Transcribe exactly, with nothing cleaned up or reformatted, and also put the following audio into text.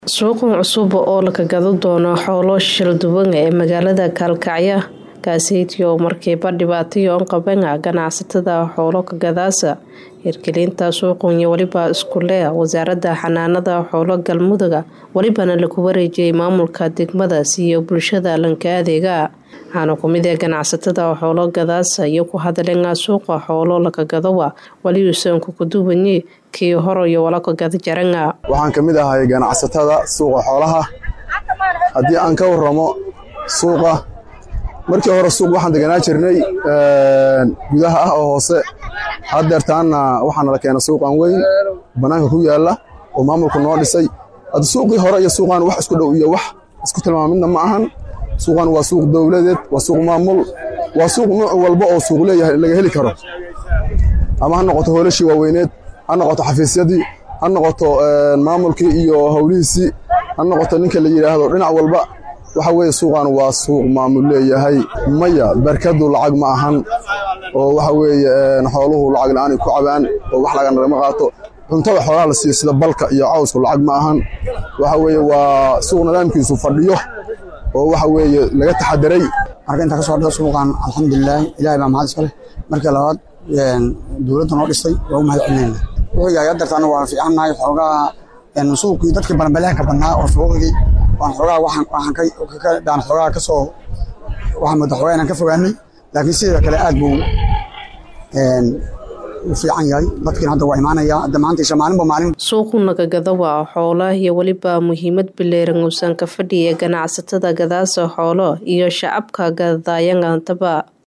Suuqan cusub oo la gado doono xoolo shil duwan ee magaalada Kalkacyo kaaseytiyo markiiba dhibaatayo qaban ganacsatada xoolo ka gadaasa hirgelinta suuqan iyo waliba isku leh wasaaradda xanaanada xoolo Galmudug walibana lagu wareejiyay maamulka degmada iyo bulshada lanka adeega waxaana kumid ah ganacsatada xoolo gadaasa iyo ku hadleen suuqa xoolo la gado waliyuusan ku duwanyi kii hore iyo wala ka gad jaranga waxaan kamid ahay ganacsatada suuqa xoolaha hadii aan ka waramo suuqa markii hore suuq waxaan deganaa jirnay ee gudaha ah oo hoose hadeertaana waxaan la keenay suuqan weyn banaanka ku yaala oo maamulku noo dhisay hada suuqii hore iyo suuqan wax isku dhow iyo wax isku tilmaamina ma ahan suuqan waa suuq dawladeed waa suuq maamul waa suuq nooc walba oo suuq leeyahay laga heli karo ama ha noqoto hoolashii waaweyneed ha noqoto xafiisyadii ha noqoto maamulkii iyo hawlihiisii ha noqoto ninka la yiraahdo dhinac walba waxa weeye suuqan waa suuq maamul leeyahay maya barkadu lacag ma ahan oo waxa weeye xooluhu lacag la'aan ku cabaan oo wax laga nagama qaato cuntada xoolaha la siiyo sida balka iyo cawska lacag ma ahan waxa weeye waa suuq nidaamkiisu fadhiyo oo waxa weeye laga taxadiray marka inta ka soo dhaw suuqan alxamdulillah ilaahay baa mahad iska leh marka labaad dawladda noo dhisay waa mahad celinayna wuxuu yahay dartaan waa fiicanahay xogaa in suuqii dadka balanbalaanka banaa oo suuqii waan xogaa waxaan waxaan ka daan xogaa ka soo waxaan madaxweynaha ka fogaanay laakiin sidoo kale aad buu een u fiican yahay dadkii hadda waa imaanaya damaantii Soomaaliba maalin suuqan laga gado waa xoolaha iyo waliba muhiimad bileeran uusan ka fadhiya ganacsatada gadaasa xoolo iyo shacabka gadayaan antaba